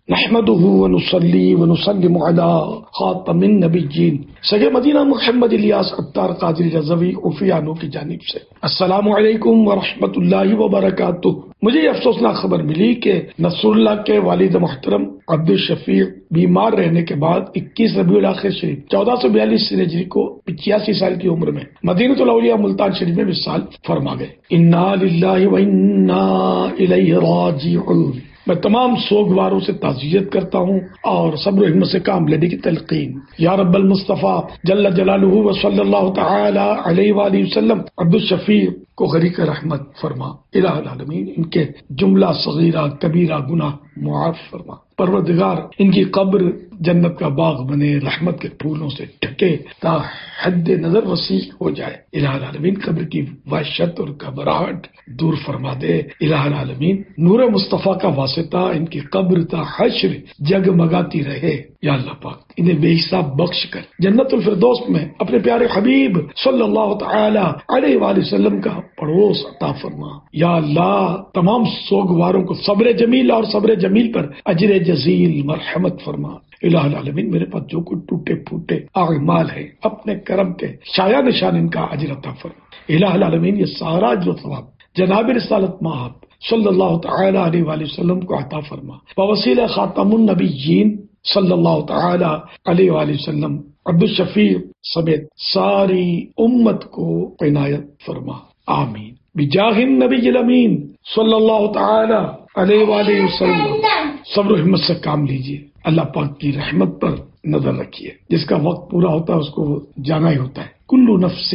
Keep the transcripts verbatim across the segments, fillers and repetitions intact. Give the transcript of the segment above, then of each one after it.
نحمده ونصلي ونسلم على خاتم النبیین سگے مدینہ محمد الیاس عطار قادری رضوی عفیانو کی جانب سے السلام علیکم ورحمۃ اللہ وبرکاتہ۔ مجھے یہ افسوسناک خبر ملی کہ نصر اللہ کے والد محترم عبد الشفیع بیمار رہنے کے بعد اکیس ربیع الاخر شریف چودہ سو بیالیس ہجری کو پچاسی سال کی عمر میں مدینۃ الاولیاء ملتان شریف میں وصال فرما گئے۔ انا للہ و انا الیہ راجعون۔ میں تمام سوگواروں سے تعزیت کرتا ہوں اور صبر و ہمت سے کام لینے کی تلقین۔ یا رب المصطفیٰ جل جلالہ و صلی اللہ تعالی علیہ وآلہ وسلم عبد الشفیع کو غریق رحمت فرما۔ الہ العالمین ان کے جملہ صغیرہ کبیرہ گناہ معاف فرما۔ پروردگار ان کی قبر جنت کا باغ بنے، رحمت کے پھولوں سے ڈھکے تا حد نظر وسیع ہو جائے۔ الہ العالمین قبر کی وحشت اور گھبراہٹ دور فرما دے۔ الہ العالمین نور مصطفیٰ کا واسطہ ان کی قبر تا حشر جگمگاتی رہے۔ یا اللہ پاک انہیں بے حساب بخش کر جنت الفردوس میں اپنے پیارے حبیب صلی اللہ تعالی علیہ وآلہ وسلم کا پڑوس عطا فرما۔ یا اللہ تمام سوگواروں کو صبر جمیل اور صبر جمیل پر اجر جزیل مرحمت فرما۔ الہ العالمین میرے پاس جو کچھ ٹوٹے پھوٹے اعمال ہے اپنے کرم کے شایع نشان ان کا اجر عطا فرما۔ الہ العالمین یہ سارا جو ثواب جناب رسالت مآب صلی اللہ تعالی علیہ وآلہ وسلم کو عطا فرما۔ بوسیلہ خاتم النبیین صلی اللہ تعالی علیہ وآلہ وسلم عبد الشفیع سمیت ساری امت کو عنایت فرما، آمین۔ بجاہ النبی الامین صلی اللہ تعالی علیہ وآلہ وسلم صبر و ہمت سے کام لیجیے، اللہ پاک کی رحمت پر نظر رکھیے۔ جس کا وقت پورا ہوتا ہے اس کو جانا ہی ہوتا ہے۔ کل نفس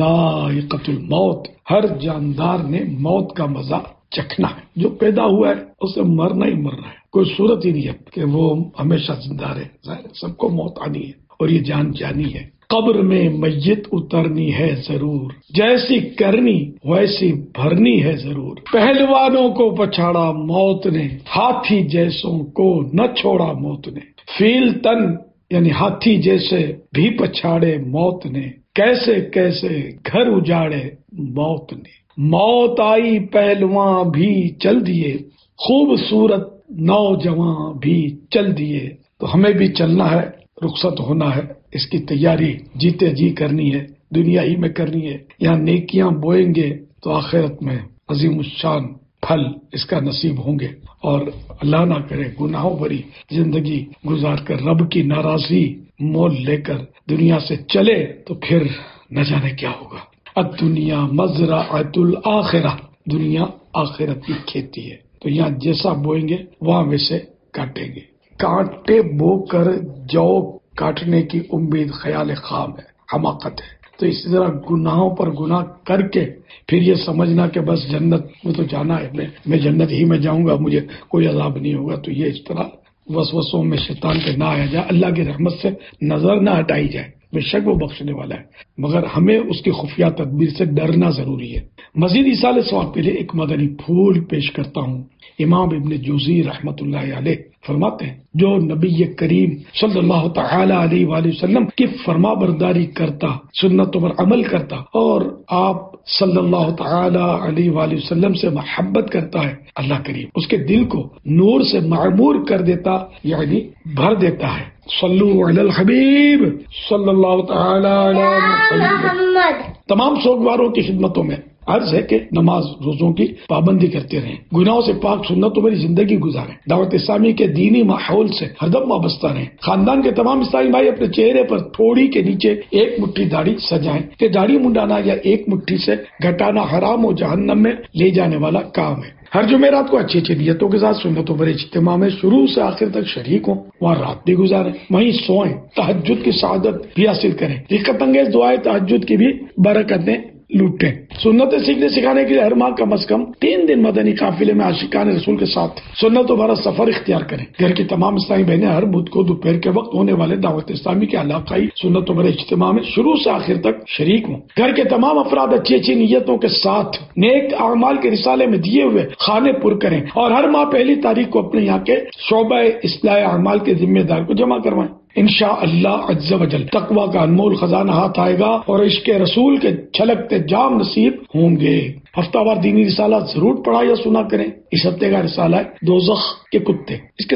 ذائقۃ الموت، ہر جاندار نے موت کا مزہ چکھنا ہے۔ جو پیدا ہوا ہے اسے مرنا ہی مرنا ہے، کوئی صورت ہی نہیں ہے کہ وہ ہمیشہ زندہ رہے۔ ظاہر سب کو موت آنی ہے اور یہ جان جانی ہے۔ قبر میں میت اترنی ہے ضرور، جیسی کرنی ویسی بھرنی ہے ضرور۔ پہلوانوں کو پچھاڑا موت نے، ہاتھی جیسوں کو نہ چھوڑا موت نے۔ فیل تن یعنی ہاتھی جیسے بھی پچھاڑے موت نے، کیسے کیسے گھر اجاڑے موت نے۔ موت آئی پہلواں بھی چل دیے، خوبصورت نوجواں بھی چل دیے۔ تو ہمیں بھی چلنا ہے، رخصت ہونا ہے، اس کی تیاری جیتے جی کرنی ہے، دنیا ہی میں کرنی ہے۔ یہاں نیکیاں بوئیں گے تو آخرت میں عظیم الشان پھل اس کا نصیب ہوں گے، اور اللہ نہ کرے گناہوں بھری زندگی گزار کر رب کی ناراضی مول لے کر دنیا سے چلے تو پھر نہ جانے کیا ہوگا۔ الدنیا مزرعۃ الآخرہ، دنیا آخرت کی کھیتی ہے، تو یہاں جیسا بوئیں گے وہاں ویسے کاٹیں گے۔ کانٹے بو کر جو کاٹنے کی امید خیال خام ہے، حماقت ہے۔ تو اسی طرح گناہوں پر گناہ کر کے پھر یہ سمجھنا کہ بس جنت میں تو جانا ہے، میں میں جنت ہی میں جاؤں گا، مجھے کوئی عذاب نہیں ہوگا، تو یہ اس طرح وسوسوں میں شیطان پہ نہ آیا جائے، اللہ کی رحمت سے نظر نہ ہٹائی جائے۔ بے شک وہ بخشنے والا ہے، مگر ہمیں اس کی خفیہ تدبیر سے ڈرنا ضروری ہے۔ مزید ایصال ثواب کے لیے ایک مدنی پھول پیش کرتا ہوں۔ امام ابن جوزی رحمت اللہ علیہ فرماتے ہیں، جو نبی کریم صلی اللہ تعالی علیہ وآلہ وسلم کی فرما برداری کرتا، سنتوں پر عمل کرتا اور آپ صلی اللہ تعالی علیہ وآلہ وسلم سے محبت کرتا ہے، اللہ کریم اس کے دل کو نور سے معمور کر دیتا، یعنی بھر دیتا ہے۔ صلو علی الحبیب صلی اللہ تعالی علی محمد۔ تمام سوگواروں کی خدمتوں میں عرض ہے کہ نماز روزوں کی پابندی کرتے رہیں، گناہوں سے پاک سنتوں بھری زندگی گزاریں، دعوت اسلامی کے دینی ماحول سے ہر دم وابستہ رہیں۔ خاندان کے تمام اسلامی بھائی اپنے چہرے پر تھوڑی کے نیچے ایک مٹھی داڑھی سجائیں کہ داڑھی منڈانا یا ایک مٹھی سے گھٹانا حرام و جہنم میں لے جانے والا کام ہے۔ ہر جمعرات کو اچھی اچھی نیتوں کے ساتھ سنتوں بھرے اجتماع میں شروع سے آخر تک شریک ہوں، وہاں رات بھی گزاریں، وہیں سوئیں، تہجد کی سعادت بھی حاصل کریں، رقت انگیز دعائیں تہجد کی بھی برکتیں لوٹیں۔ سنتیں سیکھنے سکھانے کے لیے ہر ماہ کم از کم تین دن مدنی قافلے میں عاشقان رسول کے ساتھ سنتوں بھرا سفر اختیار کریں۔ گھر کی تمام اسلامی بہنیں ہر بدھ کو دوپہر کے وقت ہونے والے دعوت اسلامی کے علاقائی سنتوں بھرے اجتماع میں شروع سے آخر تک شریک ہوں۔ گھر کے تمام افراد اچھی اچھی نیتوں کے ساتھ نیک اعمال کے رسالے میں دیے ہوئے خانے پر کریں اور ہر ماہ پہلی تاریخ کو اپنے یہاں کے شعبہ اصلاح اعمال کے ذمہ دار کو جمع کروائیں۔ انشاءاللہ عز و جل تقوی کا انمول خزانہ ہاتھ آئے گا اور عشق رسول کے چھلکتے جام نصیب ہوں گے۔ ہفتہ وار دینی رسالہ ضرور پڑھا یا سنا کریں۔ اس ہفتے کا رسالہ ہے دوزخ کے کتے، اس کے صرف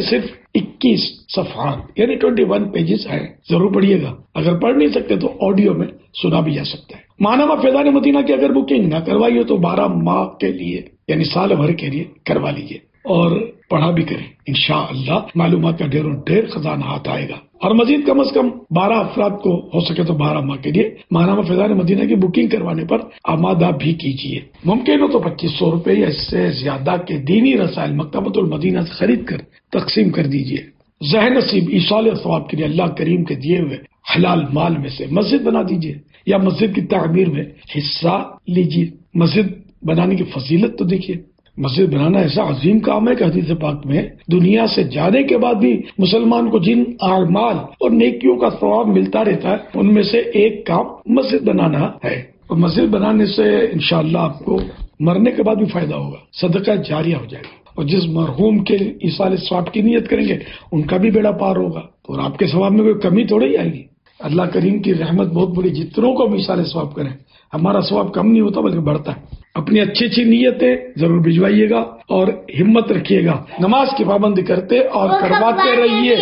اکیس صفحات یعنی ٹوینٹی ون پیجز ہیں، ضرور پڑھیے گا۔ اگر پڑھ نہیں سکتے تو آڈیو میں سنا بھی جا سکتا ہے۔ ماہنامہ فیضان مدینہ کی اگر بکنگ نہ کروائی ہو تو بارہ ماہ کے لیے یعنی سال بھر کے لیے کروا لیجیے اور پڑھا بھی کریں، انشاءاللہ معلومات کا ڈھیر و ڈھیر خزانہ ہاتھ آئے گا۔ اور مزید کم از کم بارہ افراد کو ہو سکے تو بارہ ماہ کے لیے ماہنامہ فیضان مدینہ کی بکنگ کروانے پر آمادہ بھی کیجیے۔ ممکن ہو تو پچیس سو روپے یا اس سے زیادہ کے دینی رسائل مکتبۃ المدینہ سے خرید کر تقسیم کر دیجیے۔ ذہن نصیب ایصال ثواب کے لیے اللہ کریم کے دیے ہوئے حلال مال میں سے مسجد بنا دیجیے یا مسجد کی تعمیر میں حصہ لیجیے۔ مسجد بنانے کی فضیلت تو دیکھیے، مسجد بنانا ایسا عظیم کام ہے کہ حدیث پاک میں دنیا سے جانے کے بعد بھی مسلمان کو جن اعمال اور نیکیوں کا ثواب ملتا رہتا ہے ان میں سے ایک کام مسجد بنانا ہے، اور مسجد بنانے سے انشاءاللہ آپ کو مرنے کے بعد بھی فائدہ ہوگا، صدقہ جاریہ ہو جائے گا، اور جس مرحوم کے ایصال ثواب کی نیت کریں گے ان کا بھی بیڑا پار ہوگا، اور آپ کے ثواب میں کوئی کمی تھوڑی آئے گی۔ اللہ کریم کی رحمت بہت بڑی، جتنوں کو بھی ایصال ثواب کریں ہمارا ثواب کم نہیں ہوتا بلکہ بڑھتا ہے۔ اپنی اچھی اچھی نیتیں ضرور بھجوائیے گا اور ہمت رکھیے گا، نماز کی پابندی کرتے اور کرواتے رہیے۔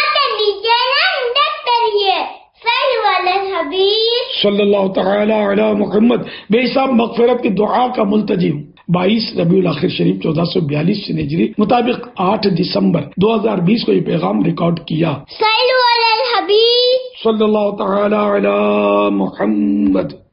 صلی اللہ تعالی علی محمد۔ بے حساب مغفرت کی دعا کا ملتجی ہوں۔ بائیس ربیع الاخر شریف چودہ سو بیالیس سے ہجری مطابق آٹھ دسمبر دو ہزار بیس کو یہ پیغام ریکارڈ کیا۔ صلی اللہ تعالی علی محمد۔